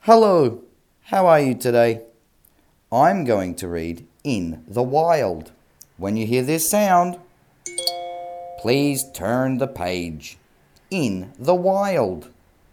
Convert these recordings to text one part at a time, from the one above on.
Hello, how are you today? I'm going to read In the Wild. When you hear this sound, please turn the page. In the Wild.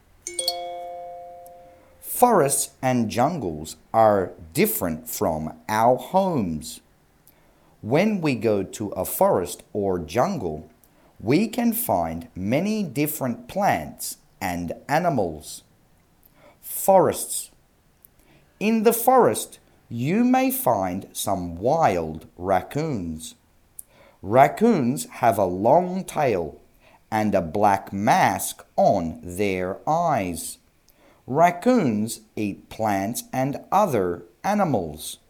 Forests and jungles are different from our homes. When we go to a forest or jungle, we can find many different plants and animals. Forests. In the forest, you may find some wild raccoons. Raccoons have a long tail and a black mask on their eyes. Raccoons eat plants and other animals.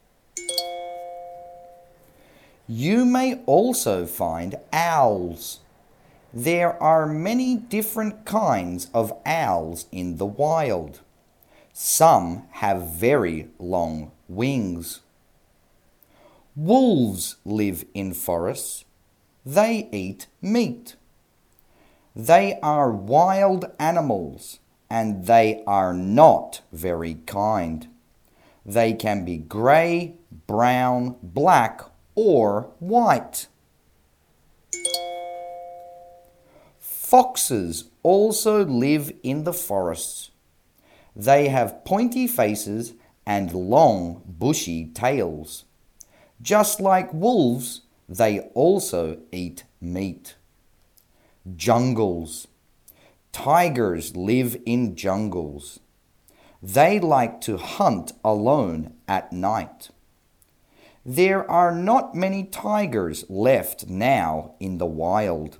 You may also find owls. There are many different kinds of owls in the wild. Some have very long wings. Wolves live in forests. They eat meat. They are wild animals and they are not very kind. They can be grey, brown, black, or white. Foxes also live in the forests. They have pointy faces and long, bushy tails. Just like wolves, they also eat meat. Jungles. Tigers live in jungles. They like to hunt alone at night. There are not many tigers left now in the wild.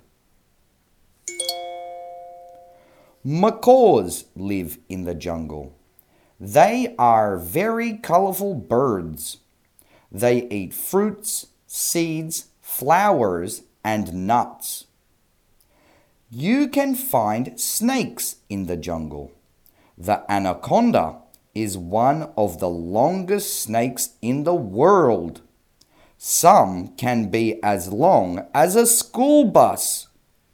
Macaws live in the jungle. They are very colorful birds. They eat fruits, seeds, flowers, and nuts. You can find snakes in the jungle. The anaconda is one of the longest snakes in the world. Some can be as long as a school bus.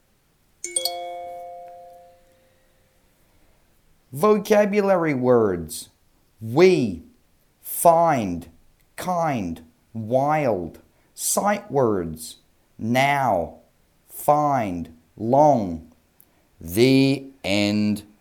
Vocabulary words: we, find, kind, wild. Sight words: now, find, long. The end.